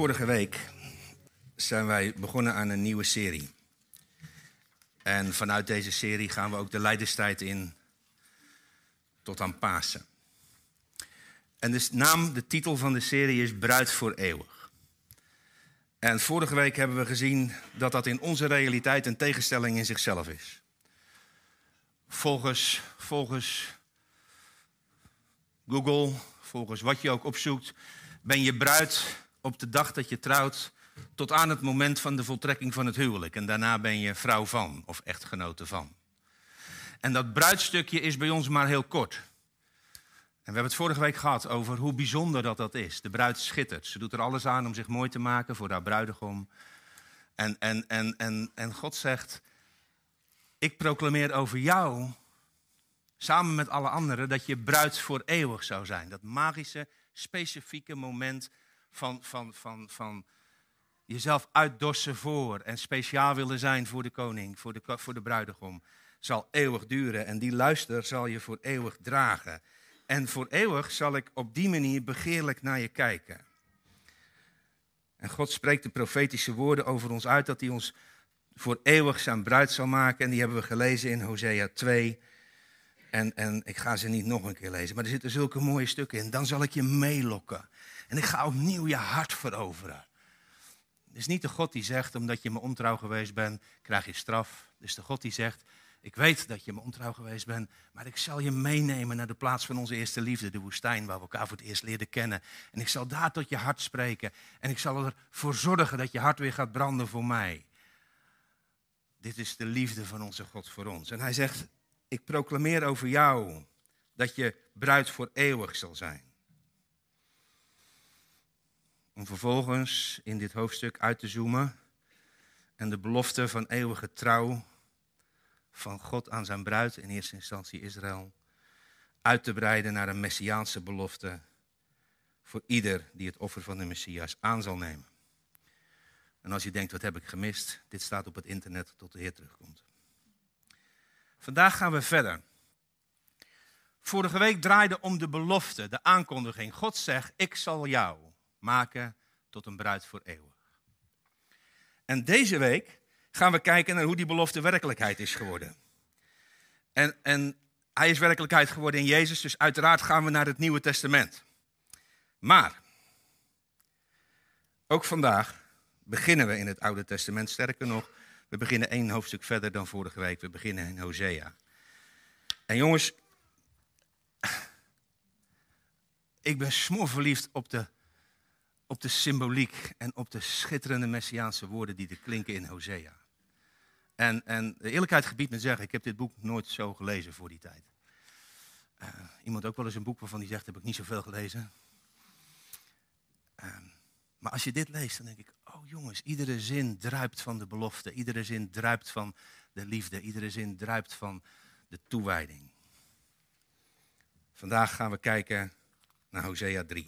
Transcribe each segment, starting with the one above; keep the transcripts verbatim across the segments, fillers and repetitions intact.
Vorige week zijn wij begonnen aan een nieuwe serie. En vanuit deze serie gaan we ook de lijdenstijd in tot aan Pasen. En de naam, de titel van de serie is Bruid voor eeuwig. En vorige week hebben we gezien dat dat in onze realiteit een tegenstelling in zichzelf is. Volgens, volgens Google, volgens wat je ook opzoekt, ben je bruid op de dag dat je trouwt tot aan het moment van de voltrekking van het huwelijk. En daarna ben je vrouw van of echtgenote van. En dat bruidstukje is bij ons maar heel kort. En we hebben het vorige week gehad over hoe bijzonder dat dat is. De bruid schittert. Ze doet er alles aan om zich mooi te maken voor haar bruidegom. En, en, en, en, en God zegt, ik proclameer over jou, samen met alle anderen, dat je bruid voor eeuwig zou zijn. Dat magische, specifieke moment van, van, van, van jezelf uitdossen voor en speciaal willen zijn voor de koning, voor de, voor de bruidegom, zal eeuwig duren. En die luister zal je voor eeuwig dragen. En voor eeuwig zal ik op die manier begeerlijk naar je kijken. En God spreekt de profetische woorden over ons uit, dat hij ons voor eeuwig zijn bruid zal maken. En die hebben we gelezen in Hosea twee. En, en ik ga ze niet nog een keer lezen, maar er zitten zulke mooie stukken in. Dan zal ik je meelokken. En ik ga opnieuw je hart veroveren. Het is niet de God die zegt, omdat je me ontrouw geweest bent, krijg je straf. Het is de God die zegt, ik weet dat je me ontrouw geweest bent, maar ik zal je meenemen naar de plaats van onze eerste liefde, de woestijn, waar we elkaar voor het eerst leerden kennen. En ik zal daar tot je hart spreken. En ik zal ervoor zorgen dat je hart weer gaat branden voor mij. Dit is de liefde van onze God voor ons. En hij zegt, ik proclameer over jou dat je bruid voor eeuwig zal zijn. Om vervolgens in dit hoofdstuk uit te zoomen en de belofte van eeuwige trouw van God aan zijn bruid, in eerste instantie Israël, uit te breiden naar een messiaanse belofte voor ieder die het offer van de Messias aan zal nemen. En als je denkt, wat heb ik gemist? Dit staat op het internet tot de Heer terugkomt. Vandaag gaan we verder. Vorige week draaide om de belofte, de aankondiging. God zegt, ik zal jou maken tot een bruid voor eeuwig. En deze week gaan we kijken naar hoe die belofte werkelijkheid is geworden. En, en hij is werkelijkheid geworden in Jezus, dus uiteraard gaan we naar het Nieuwe Testament. Maar, ook vandaag beginnen we in het Oude Testament. Sterker nog, we beginnen één hoofdstuk verder dan vorige week. We beginnen in Hosea. En jongens, ik ben smoorverliefd op de, op de symboliek en op de schitterende messiaanse woorden die er klinken in Hosea. En, en de eerlijkheid gebiedt me zeggen, ik heb dit boek nooit zo gelezen voor die tijd. Uh, iemand ook wel eens een boek waarvan die zegt, heb ik niet zoveel gelezen. Uh, maar als je dit leest, dan denk ik, oh jongens, iedere zin druipt van de belofte. Iedere zin druipt van de liefde. Iedere zin druipt van de toewijding. Vandaag gaan we kijken naar Hosea drie.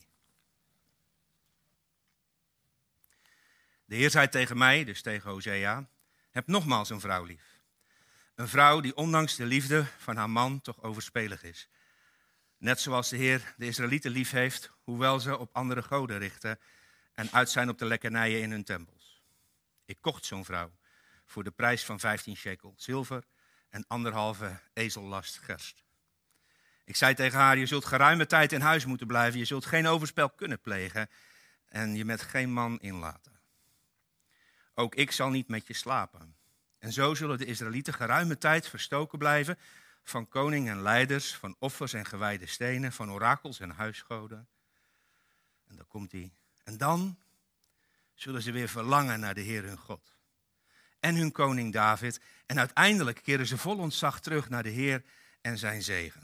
De Heer zei tegen mij, dus tegen Hosea, heb nogmaals een vrouw lief. Een vrouw die ondanks de liefde van haar man toch overspelig is. Net zoals de Heer de Israëlieten lief heeft, hoewel ze op andere goden richten en uit zijn op de lekkernijen in hun tempels. Ik kocht zo'n vrouw voor de prijs van vijftien shekel zilver en anderhalve ezellast gerst. Ik zei tegen haar, je zult geruime tijd in huis moeten blijven, je zult geen overspel kunnen plegen en je met geen man inlaten. Ook ik zal niet met je slapen. En zo zullen de Israëlieten geruime tijd verstoken blijven van koning en leiders, van offers en gewijde stenen, van orakels en huisgoden. En dan komt hij. En dan zullen ze weer verlangen naar de Heer hun God. En hun koning David. En uiteindelijk keren ze vol ontzag terug naar de Heer en zijn zegen.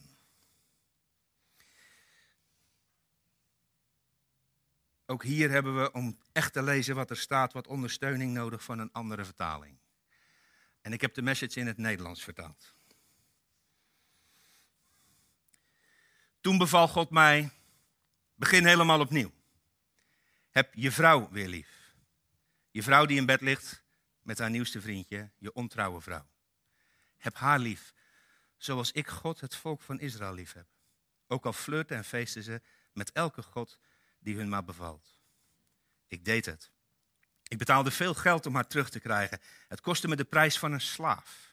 Ook hier hebben we, om echt te lezen wat er staat, wat ondersteuning nodig van een andere vertaling. En ik heb de message in het Nederlands vertaald. Toen beval God mij, begin helemaal opnieuw. Heb je vrouw weer lief. Je vrouw die in bed ligt met haar nieuwste vriendje, je ontrouwe vrouw. Heb haar lief, zoals ik God het volk van Israël lief heb. Ook al flirten en feesten ze met elke god die hun maar bevalt. Ik deed het. Ik betaalde veel geld om haar terug te krijgen. Het kostte me de prijs van een slaaf.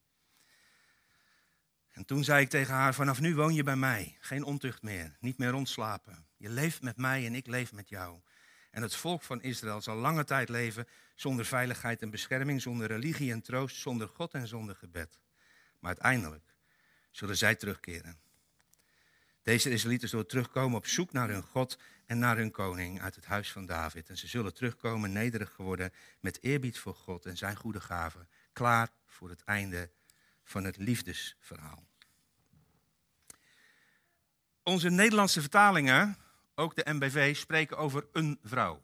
En toen zei ik tegen haar, vanaf nu woon je bij mij. Geen ontucht meer, niet meer rondslapen. Je leeft met mij en ik leef met jou. En het volk van Israël zal lange tijd leven zonder veiligheid en bescherming, zonder religie en troost, zonder God en zonder gebed. Maar uiteindelijk zullen zij terugkeren. Deze Israëlieten zullen terugkomen op zoek naar hun God en naar hun koning uit het huis van David. En ze zullen terugkomen nederig geworden met eerbied voor God en zijn goede gaven. Klaar voor het einde van het liefdesverhaal. Onze Nederlandse vertalingen, ook de N B V, spreken over een vrouw.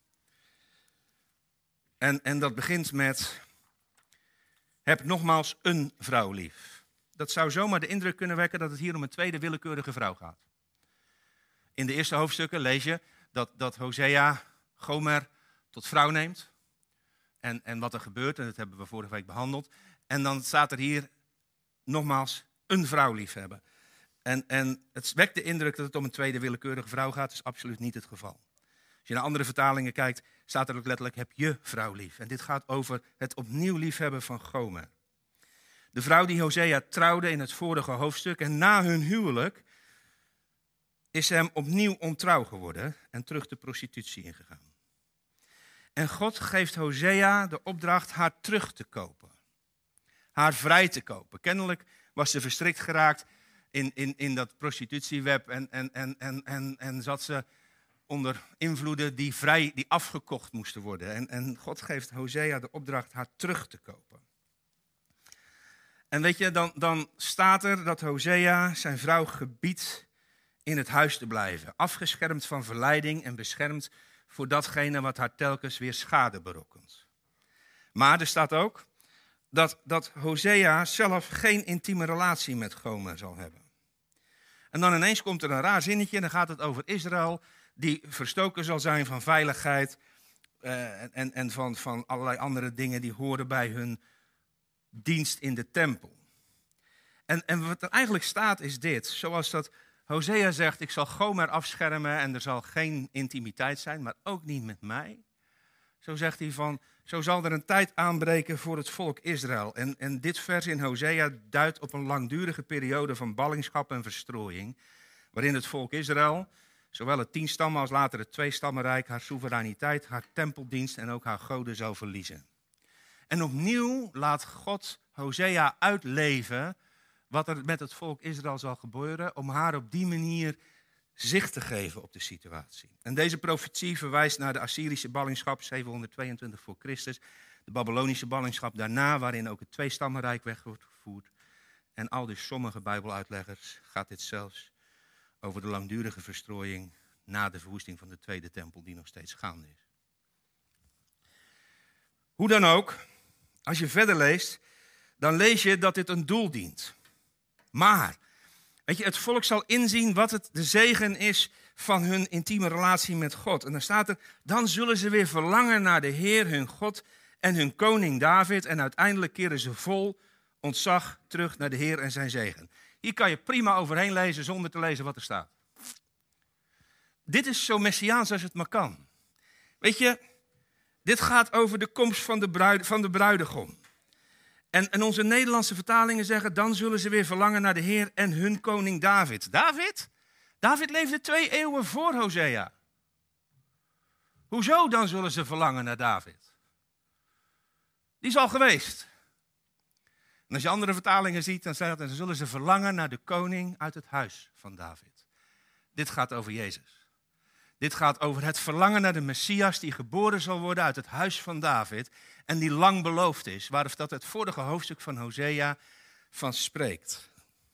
En, en dat begint met, heb nogmaals een vrouw lief. Dat zou zomaar de indruk kunnen wekken dat het hier om een tweede willekeurige vrouw gaat. In de eerste hoofdstukken lees je dat, dat Hosea Gomer tot vrouw neemt. En, en wat er gebeurt, en dat hebben we vorige week behandeld. En dan staat er hier nogmaals een vrouw liefhebben. En, en het wekt de indruk dat het om een tweede willekeurige vrouw gaat. Dat is absoluut niet het geval. Als je naar andere vertalingen kijkt, staat er ook letterlijk, heb je vrouw lief. En dit gaat over het opnieuw liefhebben van Gomer. De vrouw die Hosea trouwde in het vorige hoofdstuk. En na hun huwelijk is ze hem opnieuw ontrouw geworden en terug de prostitutie ingegaan. En God geeft Hosea de opdracht haar terug te kopen. Haar vrij te kopen. Kennelijk was ze verstrikt geraakt in, in, in dat prostitutieweb en, en, en, en, en, en zat ze onder invloeden die, vrij, die afgekocht moesten worden. En, en God geeft Hosea de opdracht haar terug te kopen. En weet je, dan, dan staat er dat Hosea zijn vrouw gebiedt in het huis te blijven. Afgeschermd van verleiding en beschermd voor datgene wat haar telkens weer schade berokkent. Maar er staat ook dat, dat Hosea zelf geen intieme relatie met Gomer zal hebben. En dan ineens komt er een raar zinnetje en dan gaat het over Israël, die verstoken zal zijn van veiligheid uh, en, en van, van allerlei andere dingen die horen bij hun dienst in de tempel. En, en wat er eigenlijk staat is dit, zoals dat Hosea zegt, ik zal Gomer afschermen en er zal geen intimiteit zijn, maar ook niet met mij. Zo zegt hij van, zo zal er een tijd aanbreken voor het volk Israël. En, en dit vers in Hosea duidt op een langdurige periode van ballingschap en verstrooiing, waarin het volk Israël, zowel het tienstammen als later het tweestammenrijk, haar soevereiniteit, haar tempeldienst en ook haar goden zou verliezen. En opnieuw laat God Hosea uitleven wat er met het volk Israël zal gebeuren, om haar op die manier zicht te geven op de situatie. En deze profetie verwijst naar de Assyrische ballingschap zevenhonderdtweeëntwintig voor Christus, de Babylonische ballingschap daarna, waarin ook het tweestammenrijk weg wordt gevoerd. En al dus sommige Bijbeluitleggers gaat dit zelfs over de langdurige verstrooiing na de verwoesting van de tweede tempel, die nog steeds gaande is. Hoe dan ook, als je verder leest, dan lees je dat dit een doel dient. Maar, weet je, het volk zal inzien wat het de zegen is van hun intieme relatie met God. En dan staat er, dan zullen ze weer verlangen naar de Heer, hun God en hun koning David. En uiteindelijk keren ze vol ontzag terug naar de Heer en zijn zegen. Hier kan je prima overheen lezen zonder te lezen wat er staat. Dit is zo messiaans als het maar kan. Weet je, dit gaat over de komst van de, bruid, van de bruidegom. En, en onze Nederlandse vertalingen zeggen, dan zullen ze weer verlangen naar de Heer en hun koning David. David? David leefde twee eeuwen voor Hosea. Hoezo dan zullen ze verlangen naar David? Die is al geweest. En als je andere vertalingen ziet, dan staat er, dan zullen ze verlangen naar de koning uit het huis van David. Dit gaat over Jezus. Dit gaat over het verlangen naar de Messias die geboren zal worden uit het huis van David en die lang beloofd is, waar dat het vorige hoofdstuk van Hosea van spreekt.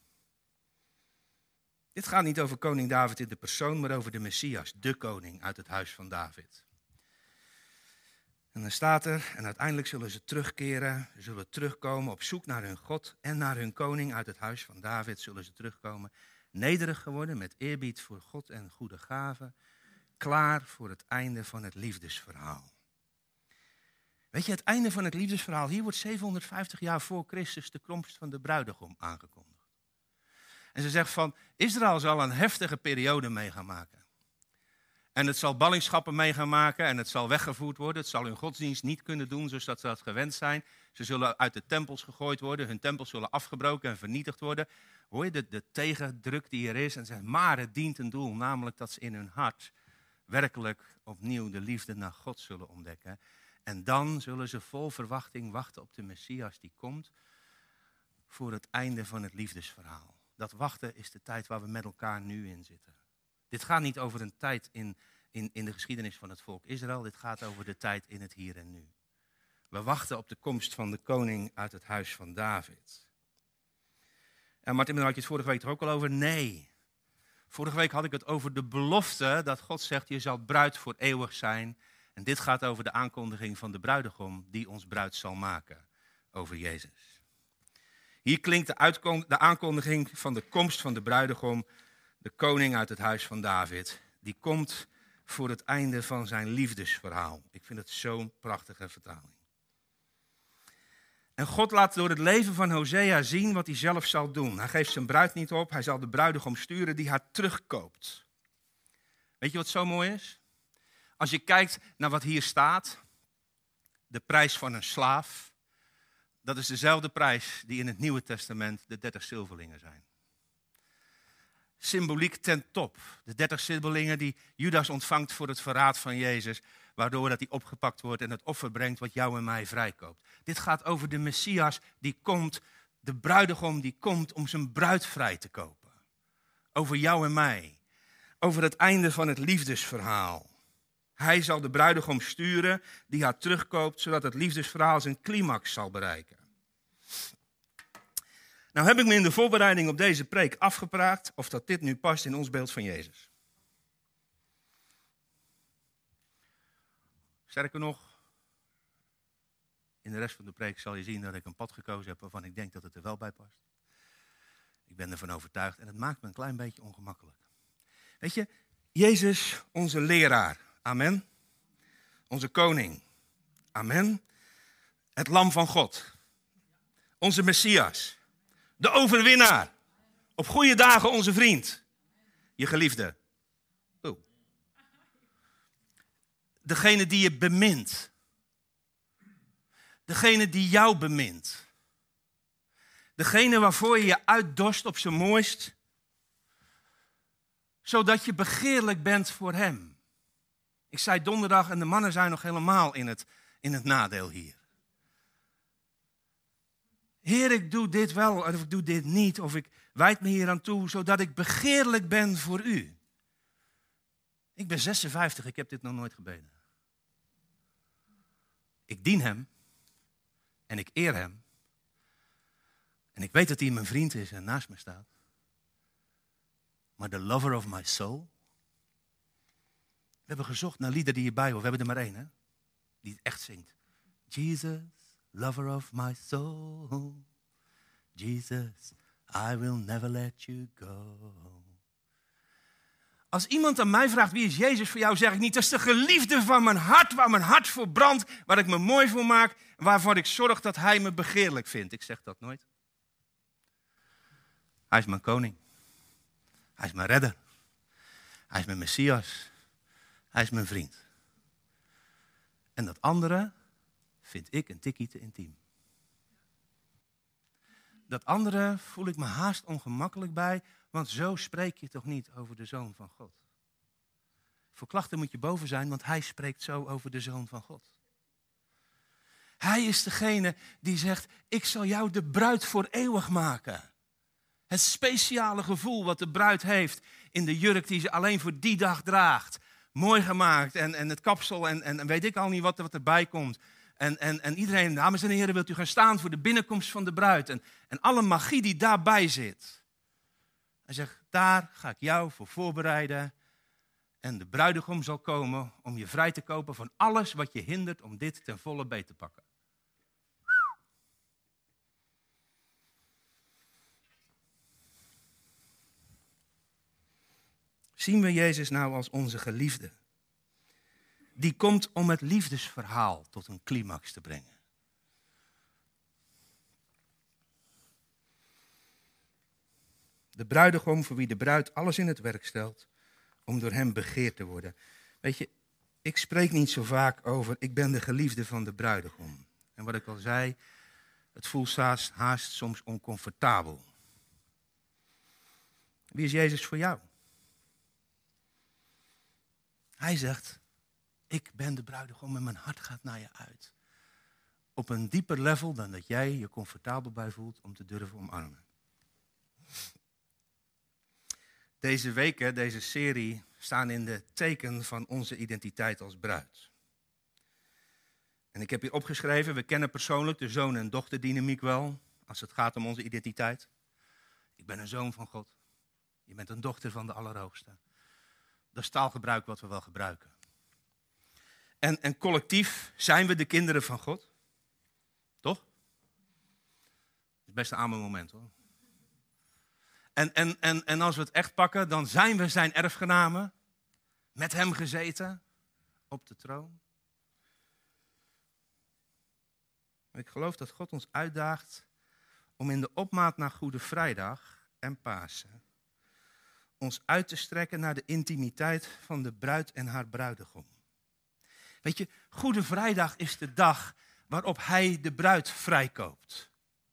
Dit gaat niet over koning David in de persoon, maar over de Messias, de koning uit het huis van David. En dan staat er, en uiteindelijk zullen ze terugkeren, zullen terugkomen op zoek naar hun God en naar hun koning uit het huis van David, zullen ze terugkomen, nederig geworden met eerbied voor God en goede gaven, klaar voor het einde van het liefdesverhaal. Weet je, het einde van het liefdesverhaal, hier wordt zevenhonderdvijftig jaar voor Christus de komst van de bruidegom aangekondigd. En ze zegt van, Israël zal een heftige periode mee gaan maken. En het zal ballingschappen mee gaan maken en het zal weggevoerd worden. Het zal hun godsdienst niet kunnen doen zoals dat ze dat gewend zijn. Ze zullen uit de tempels gegooid worden. Hun tempels zullen afgebroken en vernietigd worden. Hoor je de, de tegendruk die er is? En zegt, maar het dient een doel, namelijk dat ze in hun hart werkelijk opnieuw de liefde naar God zullen ontdekken. En dan zullen ze vol verwachting wachten op de Messias die komt voor het einde van het liefdesverhaal. Dat wachten is de tijd waar we met elkaar nu in zitten. Dit gaat niet over een tijd in, in, in de geschiedenis van het volk Israël. Dit gaat over de tijd in het hier en nu. We wachten op de komst van de koning uit het huis van David. En Martin, daar had je het vorige week toch ook al over? Nee. Vorige week had ik het over de belofte dat God zegt, je zal bruid voor eeuwig zijn. En dit gaat over de aankondiging van de bruidegom die ons bruid zal maken. Over Jezus. Hier klinkt de, uitkom- de aankondiging van de komst van de bruidegom, de koning uit het huis van David. Die komt voor het einde van zijn liefdesverhaal. Ik vind het zo'n prachtige vertaling. En God laat door het leven van Hosea zien wat hij zelf zal doen. Hij geeft zijn bruid niet op, hij zal de bruidegom sturen die haar terugkoopt. Weet je wat zo mooi is? Als je kijkt naar wat hier staat, de prijs van een slaaf, dat is dezelfde prijs die in het Nieuwe Testament de dertig zilverlingen zijn. Symboliek ten top. De dertig zilverlingen die Judas ontvangt voor het verraad van Jezus, waardoor dat hij opgepakt wordt en het offer brengt wat jou en mij vrijkoopt. Dit gaat over de Messias die komt, de bruidegom die komt om zijn bruid vrij te kopen. Over jou en mij. Over het einde van het liefdesverhaal. Hij zal de bruidegom sturen die haar terugkoopt, zodat het liefdesverhaal zijn climax zal bereiken. Nou heb ik me in de voorbereiding op deze preek afgepraat of dat dit nu past in ons beeld van Jezus. Sterker nog, in de rest van de preek zal je zien dat ik een pad gekozen heb waarvan ik denk dat het er wel bij past. Ik ben ervan overtuigd en het maakt me een klein beetje ongemakkelijk. Weet je, Jezus, onze leraar. Amen. Onze koning. Amen. Het lam van God. Onze Messias. De overwinnaar. Op goede dagen onze vriend. Je geliefde. Oh. Degene die je bemint. Degene die jou bemint. Degene waarvoor je je uitdorst op zijn mooist. Zodat je begeerlijk bent voor hem. Ik zei donderdag en de mannen zijn nog helemaal in het, in het nadeel hier. Heer, ik doe dit wel of ik doe dit niet. Of ik wijd me hier aan toe zodat ik begeerlijk ben voor u. Ik ben zesenvijftig, ik heb dit nog nooit gebeden. Ik dien hem. En ik eer hem. En ik weet dat hij mijn vriend is en naast me staat. Maar the lover of my soul. We hebben gezocht naar liederen die hierbij horen. We hebben er maar één, hè? Die het echt zingt. Jesus, lover of my soul. Jesus, I will never let you go. Als iemand aan mij vraagt wie is Jezus voor jou, zeg ik niet, dat is de geliefde van mijn hart, waar mijn hart voor brandt, waar ik me mooi voor maak, waarvan ik zorg dat hij me begeerlijk vindt. Ik zeg dat nooit. Hij is mijn koning. Hij is mijn redder. Hij is mijn Messias. Hij is mijn vriend. En dat andere vind ik een tikkie te intiem. Dat andere voel ik me haast ongemakkelijk bij, want zo spreek je toch niet over de Zoon van God. Voor klachten moet je boven zijn, want hij spreekt zo over de Zoon van God. Hij is degene die zegt, ik zal jou de bruid voor eeuwig maken. Het speciale gevoel wat de bruid heeft in de jurk die ze alleen voor die dag draagt. Mooi gemaakt en, en het kapsel en, en weet ik al niet wat, wat erbij komt. En, en, en iedereen, dames en heren, wilt u gaan staan voor de binnenkomst van de bruid. En, en alle magie die daarbij zit. Hij zegt, daar ga ik jou voor voorbereiden. En de bruidegom zal komen om je vrij te kopen van alles wat je hindert om dit ten volle beet te pakken. Zien we Jezus nou als onze geliefde? Die komt om het liefdesverhaal tot een climax te brengen. De bruidegom voor wie de bruid alles in het werk stelt om door hem begeerd te worden. Weet je, ik spreek niet zo vaak over, ik ben de geliefde van de bruidegom. En wat ik al zei, het voelt haast, haast soms oncomfortabel. Wie is Jezus voor jou? Hij zegt, ik ben de bruidegom en mijn hart gaat naar je uit. Op een dieper level dan dat jij je comfortabel bij voelt om te durven omarmen. Deze weken, deze serie, staan in de teken van onze identiteit als bruid. En ik heb hier opgeschreven, we kennen persoonlijk de zoon- en dochterdynamiek wel, als het gaat om onze identiteit. Ik ben een zoon van God. Je bent een dochter van de Allerhoogste. Dat is taalgebruik wat we wel gebruiken. En, en collectief zijn we de kinderen van God. Toch? Dat is best een amen moment hoor. En, en, en, en als we het echt pakken, dan zijn we zijn erfgenamen. Met hem gezeten op de troon. Ik geloof dat God ons uitdaagt om in de opmaat naar Goede Vrijdag en Pasen ons uit te strekken naar de intimiteit van de bruid en haar bruidegom. Weet je, Goede Vrijdag is de dag waarop hij de bruid vrijkoopt.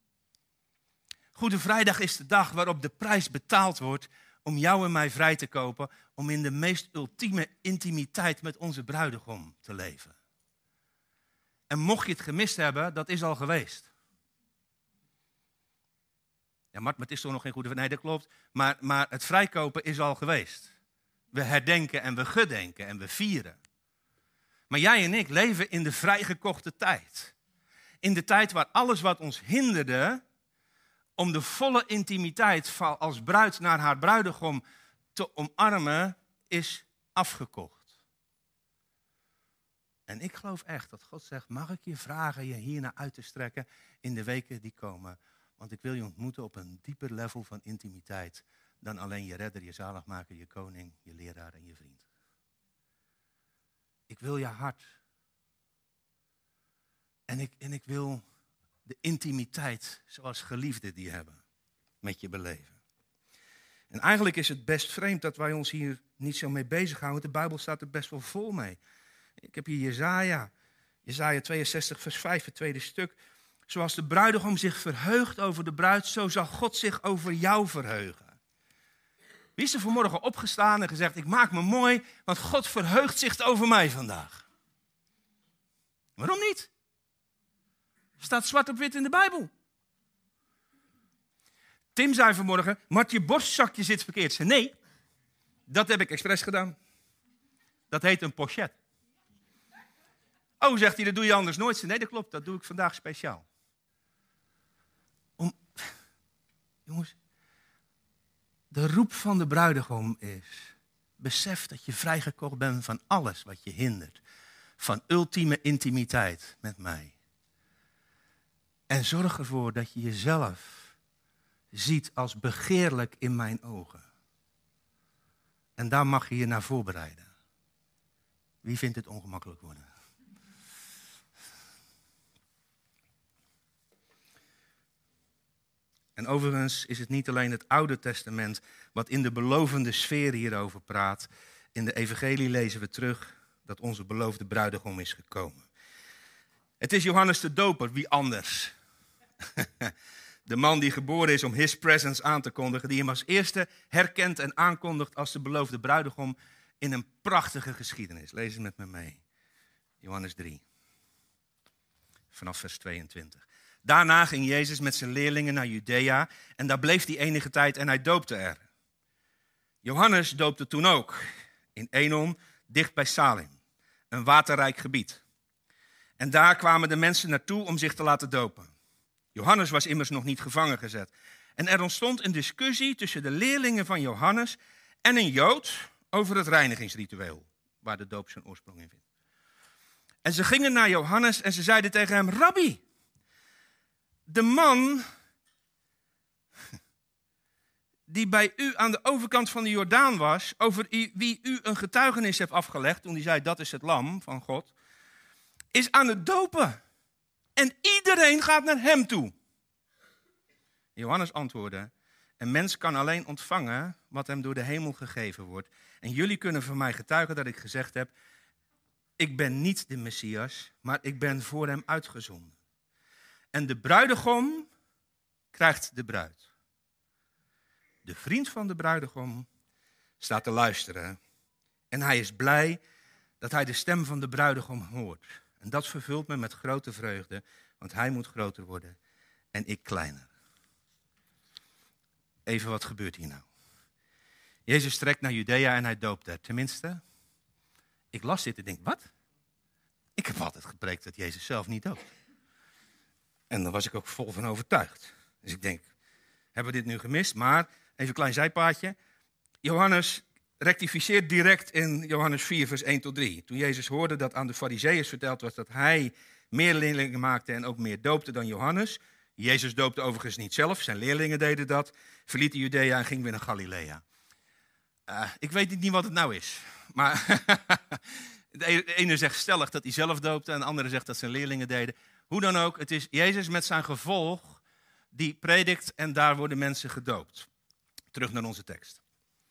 Goede Vrijdag is de dag waarop de prijs betaald wordt om jou en mij vrij te kopen, om in de meest ultieme intimiteit met onze bruidegom te leven. En mocht je het gemist hebben, dat is al geweest. Ja, Mart, maar het is toch nog geen goede... Nee, dat klopt. Maar, maar het vrijkopen is al geweest. We herdenken en we gedenken en we vieren. Maar jij en ik leven in de vrijgekochte tijd. In de tijd waar alles wat ons hinderde om de volle intimiteit van als bruid naar haar bruidegom te omarmen, is afgekocht. En ik geloof echt dat God zegt, mag ik je vragen je hiernaar uit te strekken in de weken die komen? Want ik wil je ontmoeten op een dieper level van intimiteit dan alleen je redder, je zaligmaker, je koning, je leraar en je vriend. Ik wil je hart. En ik, en ik wil de intimiteit zoals geliefden die hebben met je beleven. En eigenlijk is het best vreemd dat wij ons hier niet zo mee bezighouden. De Bijbel staat er best wel vol mee. Ik heb hier Jesaja, Jesaja tweeënzestig vers vijf, het tweede stuk. Zoals de bruidegom zich verheugt over de bruid, zo zal God zich over jou verheugen. Wie is er vanmorgen opgestaan en gezegd, ik maak me mooi, want God verheugt zich over mij vandaag? Waarom niet? Staat zwart op wit in de Bijbel. Tim zei vanmorgen, maar je borstzakje zit verkeerd. Zei, nee, dat heb ik expres gedaan. Dat heet een pochet. Oh, zegt hij, dat doe je anders nooit. Nee, dat klopt, dat doe ik vandaag speciaal. Om, jongens, de roep van de bruidegom is, besef dat je vrijgekocht bent van alles wat je hindert. Van ultieme intimiteit met mij. En zorg ervoor dat je jezelf ziet als begeerlijk in mijn ogen. En daar mag je je naar voorbereiden. Wie vindt het ongemakkelijk worden? En overigens is het niet alleen het Oude Testament wat in de belovende sfeer hierover praat. In de evangelie lezen we terug dat onze beloofde bruidegom is gekomen. Het is Johannes de Doper, wie anders? De man die geboren is om his presence aan te kondigen, die hem als eerste herkent en aankondigt als de beloofde bruidegom in een prachtige geschiedenis. Lees het met me mee. Johannes drie, vanaf vers tweeëntwintig. Daarna ging Jezus met zijn leerlingen naar Judea en daar bleef hij enige tijd en hij doopte er. Johannes doopte toen ook in Enon, dicht bij Salim, een waterrijk gebied. En daar kwamen de mensen naartoe om zich te laten dopen. Johannes was immers nog niet gevangen gezet. En er ontstond een discussie tussen de leerlingen van Johannes en een Jood over het reinigingsritueel, waar de doop zijn oorsprong in vindt. En ze gingen naar Johannes en ze zeiden tegen hem, Rabbi, de man die bij u aan de overkant van de Jordaan was, over wie u een getuigenis hebt afgelegd, toen hij zei, dat is het lam van God, is aan het dopen. En iedereen gaat naar hem toe. Johannes antwoordde, Een mens kan alleen ontvangen wat hem door de hemel gegeven wordt. En jullie kunnen van mij getuigen dat ik gezegd heb, ik ben niet de Messias, maar ik ben voor hem uitgezonden. En de bruidegom krijgt de bruid. De vriend van de bruidegom staat te luisteren. En hij is blij dat hij de stem van de bruidegom hoort. En dat vervult me met grote vreugde, want hij moet groter worden en ik kleiner. Even, wat gebeurt hier nou? Jezus trekt naar Judea en hij doopt daar. Tenminste, ik las dit en denk, wat? Ik heb altijd gepreekt dat Jezus zelf niet doopt. En daar was ik ook vol van overtuigd. Dus ik denk, hebben we dit nu gemist? Maar, even een klein zijpaadje. Johannes rectificeert direct in Johannes vier, vers één tot drie. Toen Jezus hoorde dat aan de Farizeeërs verteld was dat hij meer leerlingen maakte en ook meer doopte dan Johannes. Jezus doopte overigens niet zelf, zijn leerlingen deden dat. Verliet Judea en ging weer naar Galilea. Uh, ik weet niet wat het nou is. Maar de ene zegt stellig dat hij zelf doopte en de andere zegt dat zijn leerlingen deden. Hoe dan ook, het is Jezus met zijn gevolg die predikt en daar worden mensen gedoopt. Terug naar onze tekst.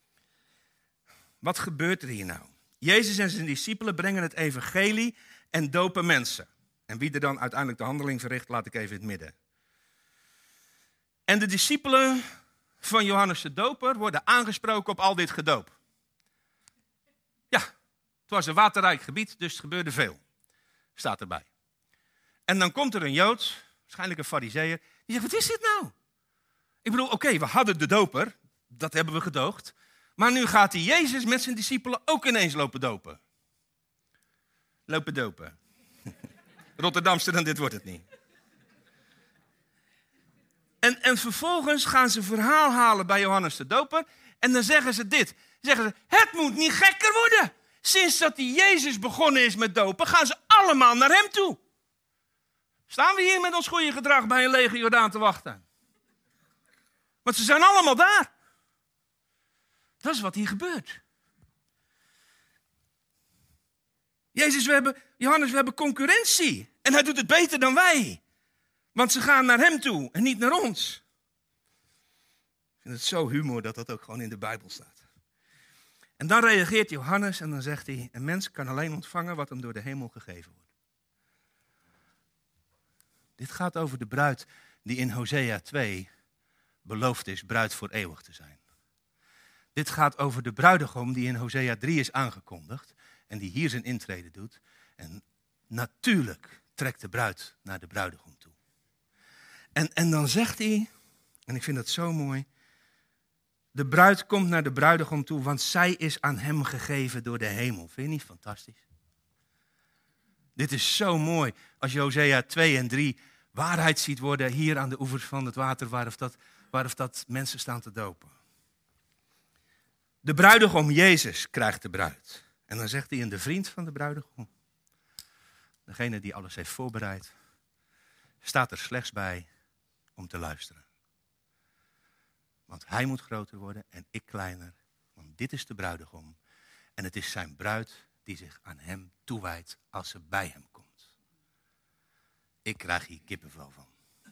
Wat gebeurt er hier nou? Jezus en zijn discipelen brengen het evangelie en dopen mensen. En wie er dan uiteindelijk de handeling verricht, laat ik even in het midden. En de discipelen van Johannes de Doper worden aangesproken op al dit gedoop. Ja, het was een waterrijk gebied, dus het gebeurde veel. Staat erbij. En dan komt er een Jood, waarschijnlijk een Farizeeër, die zegt, wat is dit nou? Ik bedoel, oké, okay, we hadden de doper, dat hebben we gedoogd. Maar nu gaat die Jezus met zijn discipelen ook ineens lopen dopen. Lopen dopen. Rotterdamster dan dit wordt het niet. En, en vervolgens gaan ze verhaal halen bij Johannes de Doper. En dan zeggen ze dit. Zeggen ze, het moet niet gekker worden. Sinds dat die Jezus begonnen is met dopen, gaan ze allemaal naar hem toe. Staan we hier met ons goede gedrag bij een lege Jordaan te wachten? Want ze zijn allemaal daar. Dat is wat hier gebeurt. Jezus, we hebben, Johannes, we hebben concurrentie. En hij doet het beter dan wij. Want ze gaan naar hem toe en niet naar ons. Ik vind het zo humor dat dat ook gewoon in de Bijbel staat. En dan reageert Johannes en dan zegt hij, een mens kan alleen ontvangen wat hem door de hemel gegeven wordt. Dit gaat over de bruid die in Hosea twee beloofd is bruid voor eeuwig te zijn. Dit gaat over de bruidegom die in Hosea drie is aangekondigd en die hier zijn intrede doet. En natuurlijk trekt de bruid naar de bruidegom toe. En, en dan zegt hij, en ik vind dat zo mooi, de bruid komt naar de bruidegom toe, want zij is aan hem gegeven door de hemel. Vind je niet fantastisch? Dit is zo mooi als je Hosea twee en drie waarheid ziet worden hier aan de oevers van het water, waar of dat, waar of dat mensen staan te dopen. De bruidegom Jezus krijgt de bruid. En dan zegt hij in de vriend van de bruidegom, degene die alles heeft voorbereid, staat er slechts bij om te luisteren. Want hij moet groter worden en ik kleiner. Want dit is de bruidegom. En het is zijn bruid die zich aan hem toewijdt als ze bij hem komt. Ik krijg hier kippenvel van.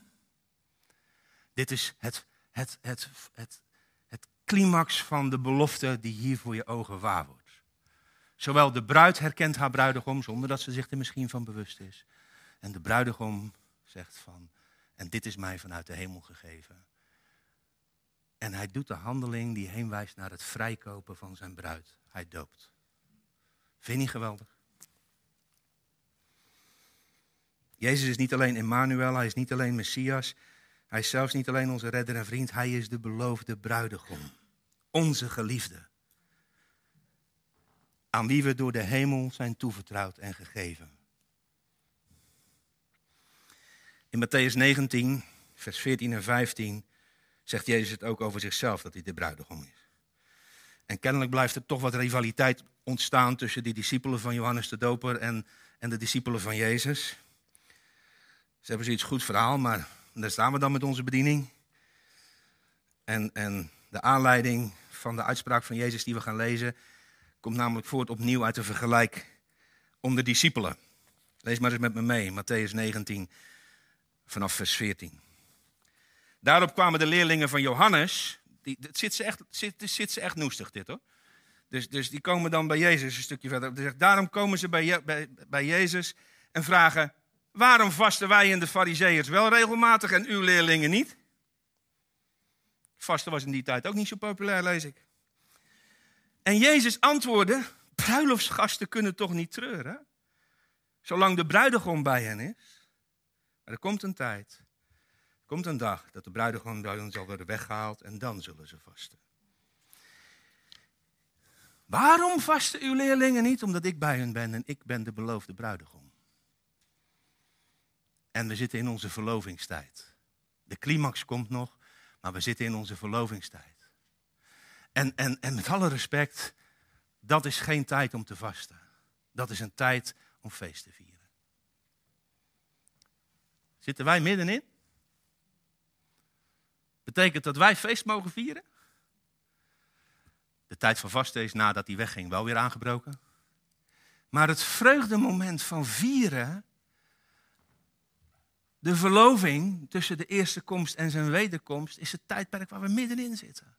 Dit is het, het, het, het, het climax van de belofte die hier voor je ogen waar wordt. Zowel de bruid herkent haar bruidegom zonder dat ze zich er misschien van bewust is. En de bruidegom zegt van, en dit is mij vanuit de hemel gegeven. En hij doet de handeling die heen wijst naar het vrijkopen van zijn bruid. Hij doopt. Vind je niet geweldig? Jezus is niet alleen Emmanuel, hij is niet alleen Messias. Hij is zelfs niet alleen onze redder en vriend. Hij is de beloofde bruidegom. Onze geliefde. Aan wie we door de hemel zijn toevertrouwd en gegeven. In Matthäus negentien, vers veertien en vijftien... zegt Jezus het ook over zichzelf, dat hij de bruidegom is. En kennelijk blijft er toch wat rivaliteit ontstaan tussen de discipelen van Johannes de Doper en, en de discipelen van Jezus. Ze hebben zoiets goed verhaal, maar daar staan we dan met onze bediening. En, en de aanleiding van de uitspraak van Jezus die we gaan lezen, komt namelijk voort opnieuw uit een vergelijk onder discipelen. Lees maar eens met me mee, Matthäus negentien, vanaf vers veertien. Daarop kwamen de leerlingen van Johannes, Die, het zit ze echt, zit, zit ze echt noestig, dit hoor. Dus, dus die komen dan bij Jezus een stukje verder. Daarom komen ze bij, Je, bij, bij Jezus en vragen... waarom vasten wij en de Farizeeërs wel regelmatig en uw leerlingen niet? Vasten was in die tijd ook niet zo populair, lees ik. En Jezus antwoordde... bruiloftsgasten kunnen toch niet treuren? Zolang de bruidegom bij hen is. Maar er komt een tijd... Er komt een dag dat de bruidegom bij hen zal worden weggehaald... en dan zullen ze vasten. Waarom vasten uw leerlingen niet? Omdat ik bij hen ben en ik ben de beloofde bruidegom. En we zitten in onze verlovingstijd. De climax komt nog, maar we zitten in onze verlovingstijd. En, en, en met alle respect, dat is geen tijd om te vasten. Dat is een tijd om feest te vieren. Zitten wij middenin? Betekent dat wij feest mogen vieren? De tijd van vasten is nadat hij wegging wel weer aangebroken. Maar het vreugdemoment van vieren, de verloving tussen de eerste komst en zijn wederkomst, is het tijdperk waar we middenin zitten.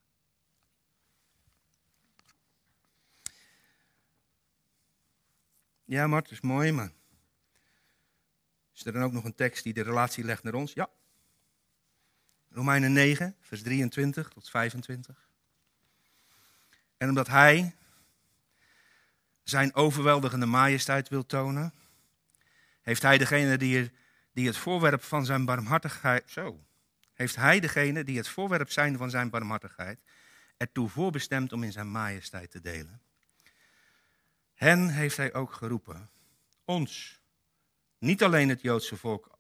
Ja, Mart, dat is mooi, maar is er dan ook nog een tekst die de relatie legt naar ons? Ja. Romeinen negen, vers drieëntwintig tot vijfentwintig. En omdat hij zijn overweldigende majesteit wil tonen, heeft hij degene die, die het voorwerp van zijn barmhartigheid, zo, heeft hij degene die het voorwerp zijn van zijn barmhartigheid, ertoe voorbestemd om in zijn majesteit te delen. Hen heeft hij ook geroepen, ons, niet alleen het Joodse volk,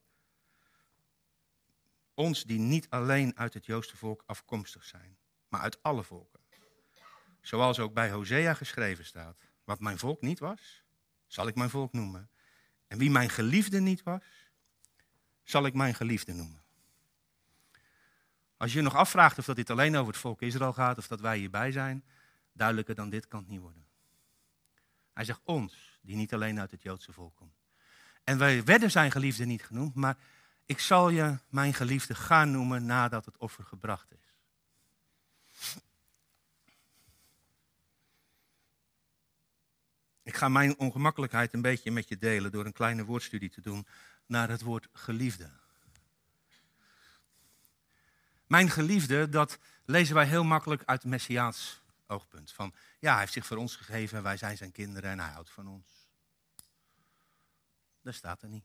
ons die niet alleen uit het Joodse volk afkomstig zijn, maar uit alle volken. Zoals ook bij Hosea geschreven staat. Wat mijn volk niet was, zal ik mijn volk noemen. En wie mijn geliefde niet was, zal ik mijn geliefde noemen. Als je je nog afvraagt of dat dit alleen over het volk Israël gaat, of dat wij hierbij zijn, duidelijker dan dit kan het niet worden. Hij zegt ons, die niet alleen uit het Joodse volk komt. En wij werden zijn geliefde niet genoemd, maar ik zal je mijn geliefde gaan noemen nadat het offer gebracht is. Ik ga mijn ongemakkelijkheid een beetje met je delen door een kleine woordstudie te doen naar het woord geliefde. Mijn geliefde, dat lezen wij heel makkelijk uit het Messiaans oogpunt. Van, ja, hij heeft zich voor ons gegeven, wij zijn zijn kinderen en hij houdt van ons. Dat staat er niet.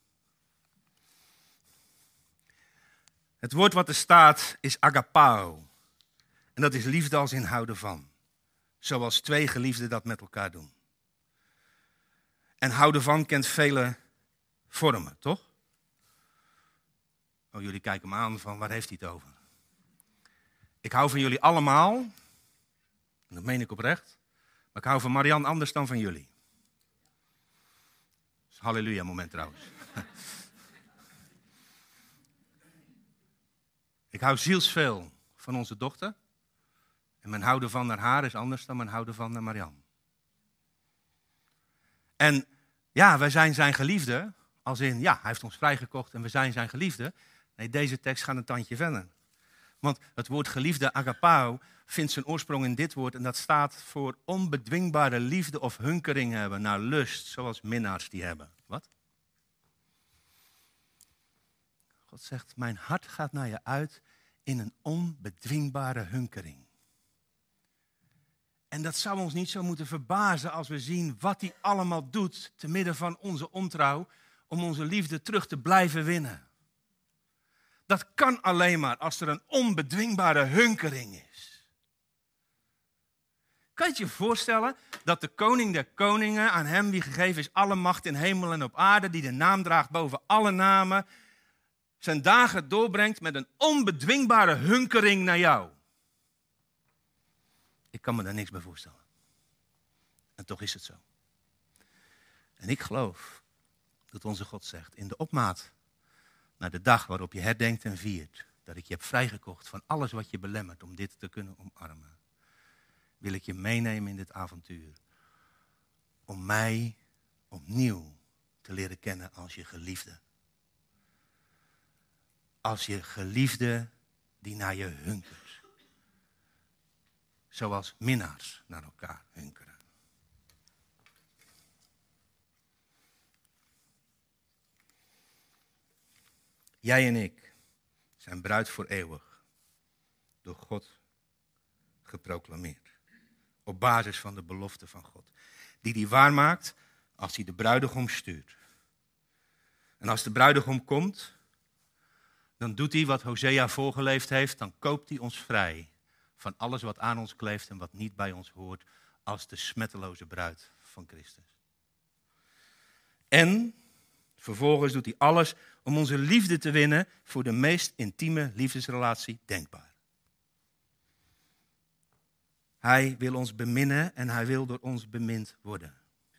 Het woord wat er staat is agapao. En dat is liefde als in houden van. Zoals twee geliefden dat met elkaar doen. En houden van kent vele vormen, toch? Oh, jullie kijken me aan van, waar heeft hij het over? Ik hou van jullie allemaal. En dat meen ik oprecht. Maar ik hou van Marianne anders dan van jullie. Dat is een halleluja moment trouwens. Ik hou zielsveel van onze dochter. En mijn houden van naar haar is anders dan mijn houden van naar Marianne. En ja, wij zijn zijn geliefde. Als in, ja, hij heeft ons vrijgekocht en we zijn zijn geliefde. Nee, deze tekst gaat een tandje verder. Want het woord geliefde, agapao, vindt zijn oorsprong in dit woord. En dat staat voor onbedwingbare liefde of hunkering hebben naar lust. Zoals minnaars die hebben. Wat? God zegt, mijn hart gaat naar je uit in een onbedwingbare hunkering. En dat zou ons niet zo moeten verbazen als we zien wat hij allemaal doet te midden van onze ontrouw om onze liefde terug te blijven winnen. Dat kan alleen maar als er een onbedwingbare hunkering is. Kan je je voorstellen dat de koning der koningen, aan hem wie gegeven is alle macht in hemel en op aarde, die de naam draagt boven alle namen, zijn dagen doorbrengt met een onbedwingbare hunkering naar jou? Ik kan me daar niks bij voorstellen. En toch is het zo. En ik geloof dat onze God zegt, in de opmaat naar de dag waarop je herdenkt en viert, dat ik je heb vrijgekocht van alles wat je belemmert om dit te kunnen omarmen, wil ik je meenemen in dit avontuur. Om mij opnieuw te leren kennen als je geliefde. Als je geliefde die naar je hunkert. zoals minnaars naar elkaar hunkeren. Jij en ik zijn bruid voor eeuwig, door God geproclameerd. Op basis van de belofte van God. Die die waarmaakt als hij de bruidegom stuurt. En als de bruidegom komt, dan doet hij wat Hosea voorgeleefd heeft. Dan koopt hij ons vrij van alles wat aan ons kleeft en wat niet bij ons hoort. Als de smetteloze bruid van Christus. En vervolgens doet hij alles om onze liefde te winnen voor de meest intieme liefdesrelatie denkbaar. Hij wil ons beminnen en hij wil door ons bemind worden.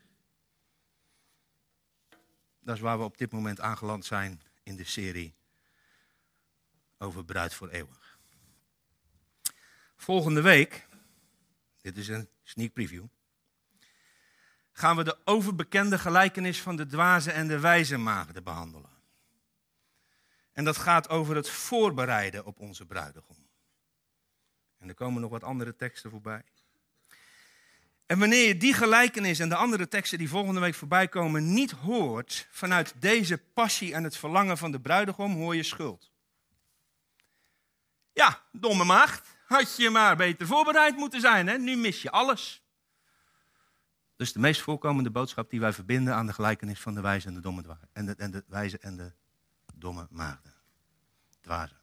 Dat is waar we op dit moment aangeland zijn in de serie over bruid voor eeuwig. Volgende week, dit is een sneak preview, gaan we de overbekende gelijkenis van de dwaze en de wijze maagden behandelen. En dat gaat over het voorbereiden op onze bruidegom. En er komen nog wat andere teksten voorbij. En wanneer je die gelijkenis en de andere teksten die volgende week voorbij komen niet hoort vanuit deze passie en het verlangen van de bruidegom, hoor je schuld. Ja, domme maagd, had je maar beter voorbereid moeten zijn, hè? Nu mis je alles. Dat is de meest voorkomende boodschap die wij verbinden aan de gelijkenis van de wijze en de domme dwazen. En de, en de wijze en de domme maagden. Dwazen.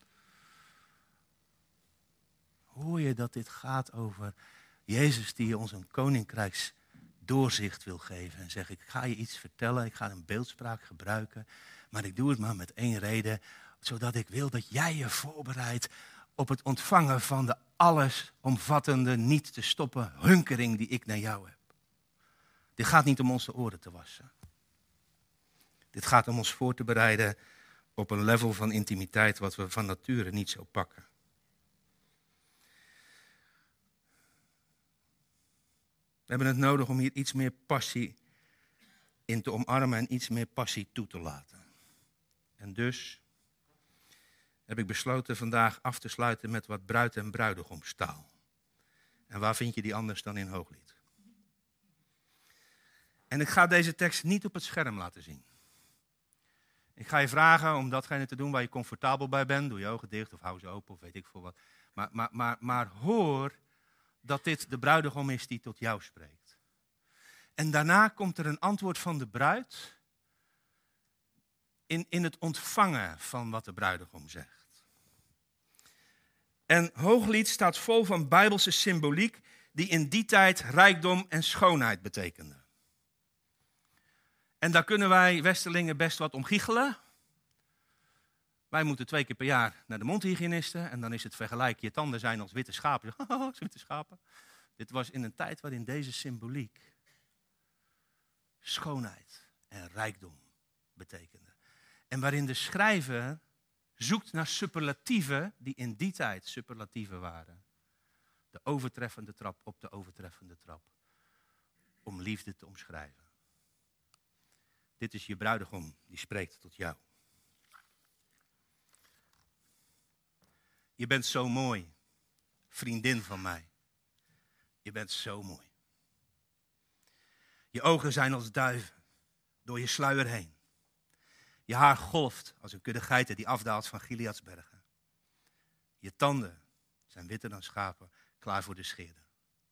Hoor je dat dit gaat over Jezus die ons een koninkrijksdoorzicht wil geven. En zegt, ik ga je iets vertellen, ik ga een beeldspraak gebruiken. Maar ik doe het maar met één reden. Zodat ik wil dat jij je voorbereidt op het ontvangen van de allesomvattende, niet te stoppen hunkering die ik naar jou heb. Dit gaat niet om onze oren te wassen. Dit gaat om ons voor te bereiden op een level van intimiteit wat we van nature niet zo pakken. We hebben het nodig om hier iets meer passie in te omarmen en iets meer passie toe te laten. En dus heb ik besloten vandaag af te sluiten met wat bruid- en bruidegomstaal. En waar vind je die anders dan in Hooglied? En ik ga deze tekst niet op het scherm laten zien. Ik ga je vragen om datgene te doen waar je comfortabel bij bent. Doe je ogen dicht of hou ze open of weet ik veel wat. Maar, maar, maar, maar hoor dat dit de bruidegom is die tot jou spreekt. En daarna komt er een antwoord van de bruid in, in het ontvangen van wat de bruidegom zegt. En Hooglied staat vol van bijbelse symboliek die in die tijd rijkdom en schoonheid betekende. En daar kunnen wij Westerlingen best wat om giechelen. Wij moeten twee keer per jaar naar de mondhygiëniste en dan is het vergelijk, je tanden zijn als witte schapen. Witte schapen. Dit was in een tijd waarin deze symboliek schoonheid en rijkdom betekende. En waarin de schrijver zoekt naar superlatieven die in die tijd superlatieven waren. De overtreffende trap op de overtreffende trap. Om liefde te omschrijven. Dit is je bruidegom die spreekt tot jou. Je bent zo mooi, vriendin van mij. Je bent zo mooi. Je ogen zijn als duiven, door je sluier heen. Je haar golft als een kudde geiten die afdaalt van Gileadsbergen. Je tanden zijn witter dan schapen, klaar voor de scheerder.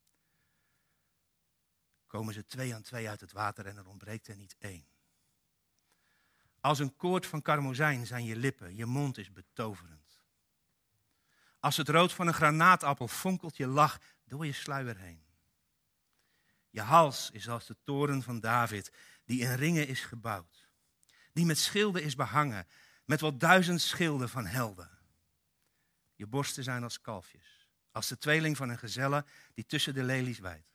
Komen ze twee aan twee uit het water en er ontbreekt er niet één. Als een koord van karmozijn zijn je lippen, je mond is betoverend. Als het rood van een granaatappel fonkelt je lach door je sluier heen. Je hals is als de toren van David, die in ringen is gebouwd. Die met schilden is behangen, met wel duizend schilden van helden. Je borsten zijn als kalfjes, als de tweeling van een gezelle die tussen de lelies wijdt.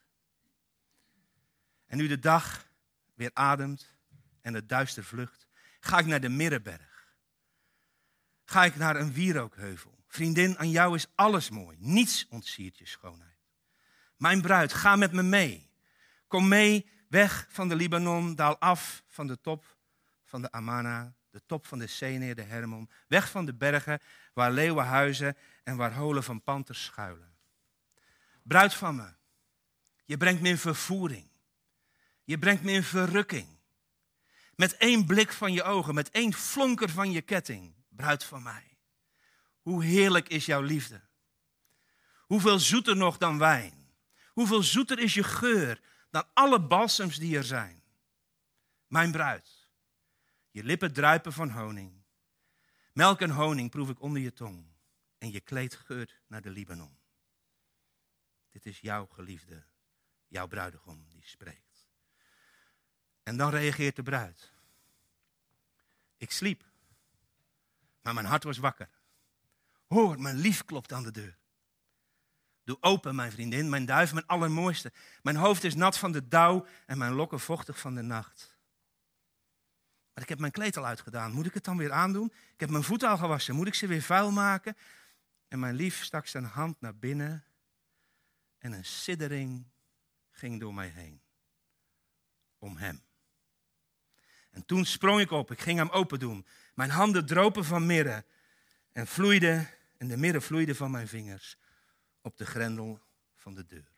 En nu de dag weer ademt en het duister vlucht, ga ik naar de Mirreberg. Ga ik naar een wierookheuvel. Vriendin, aan jou is alles mooi. Niets ontsiert je schoonheid. Mijn bruid, ga met me mee. Kom mee, weg van de Libanon, daal af van de top van de Amana, de top van de Senir, de Hermon. Weg van de bergen waar leeuwen huizen en waar holen van panters schuilen. Bruid van me, je brengt me in vervoering. Je brengt me in verrukking. Met één blik van je ogen, met één flonker van je ketting. Bruid van mij, hoe heerlijk is jouw liefde. Hoeveel zoeter nog dan wijn. Hoeveel zoeter is je geur dan alle balsems die er zijn. Mijn bruid, je lippen druipen van honing. Melk en honing proef ik onder je tong. En je kleed geurt naar de Libanon. Dit is jouw geliefde, jouw bruidegom die spreekt. En dan reageert de bruid. Ik sliep, maar mijn hart was wakker. Hoor, mijn lief klopt aan de deur. Doe open, mijn vriendin, mijn duif, mijn allermooiste. Mijn hoofd is nat van de dauw en mijn lokken vochtig van de nacht. Maar ik heb mijn kleed al uitgedaan. Moet ik het dan weer aandoen? Ik heb mijn voeten al gewassen. Moet ik ze weer vuil maken? En mijn lief stak zijn hand naar binnen. En een siddering ging door mij heen. Om hem. En toen sprong ik op. Ik ging hem open doen. Mijn handen dropen van mirre. En vloeide, en de mirre vloeide van mijn vingers. Op de grendel van de deur.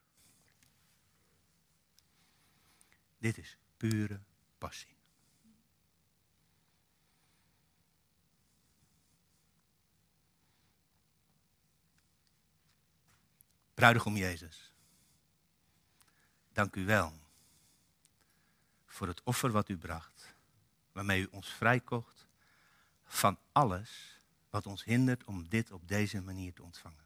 Dit is pure passie. Bruidegom Jezus, dank u wel voor het offer wat u bracht, waarmee u ons vrijkocht van alles wat ons hindert om dit op deze manier te ontvangen.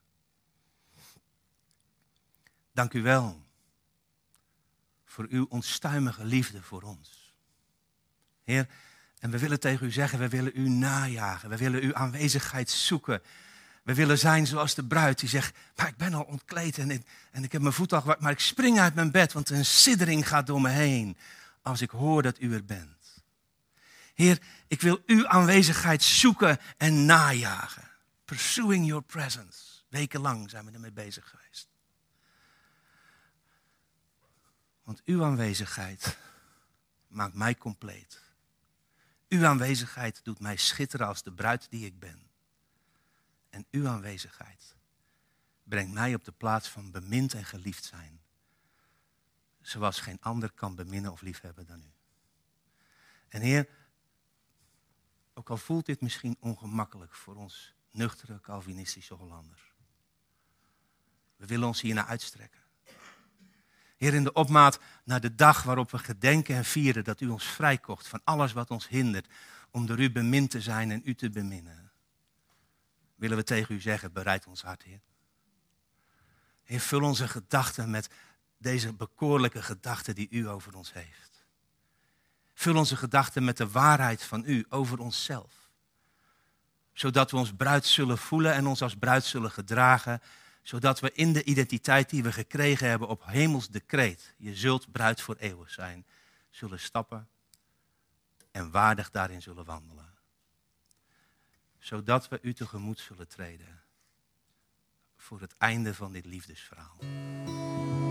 Dank u wel voor uw onstuimige liefde voor ons. Heer, en we willen tegen u zeggen, we willen u najagen, we willen uw aanwezigheid zoeken. We willen zijn zoals de bruid die zegt, maar ik ben al ontkleed en ik, en ik heb mijn voet al gewassen, maar ik spring uit mijn bed, want een siddering gaat door me heen als ik hoor dat u er bent. Heer, ik wil uw aanwezigheid zoeken en najagen. Pursuing your presence. Wekenlang zijn we ermee bezig geweest. Want uw aanwezigheid maakt mij compleet. Uw aanwezigheid doet mij schitteren als de bruid die ik ben. En uw aanwezigheid brengt mij op de plaats van bemind en geliefd zijn. Zoals geen ander kan beminnen of liefhebben dan u. En Heer, ook al voelt dit misschien ongemakkelijk voor ons nuchtere Calvinistische Hollanders. We willen ons hiernaar uitstrekken. Heer, in de opmaat naar de dag waarop we gedenken en vieren dat u ons vrijkocht van alles wat ons hindert om door u bemind te zijn en u te beminnen. Willen we tegen u zeggen, bereid ons hart, Heer. Heer, vul onze gedachten met deze bekoorlijke gedachten die u over ons heeft. Vul onze gedachten met de waarheid van u over onszelf. Zodat we ons bruid zullen voelen en ons als bruid zullen gedragen. Zodat we in de identiteit die we gekregen hebben op hemels decreet, je zult bruid voor eeuwig zijn, zullen stappen en waardig daarin zullen wandelen. Zodat we u tegemoet zullen treden voor het einde van dit liefdesverhaal.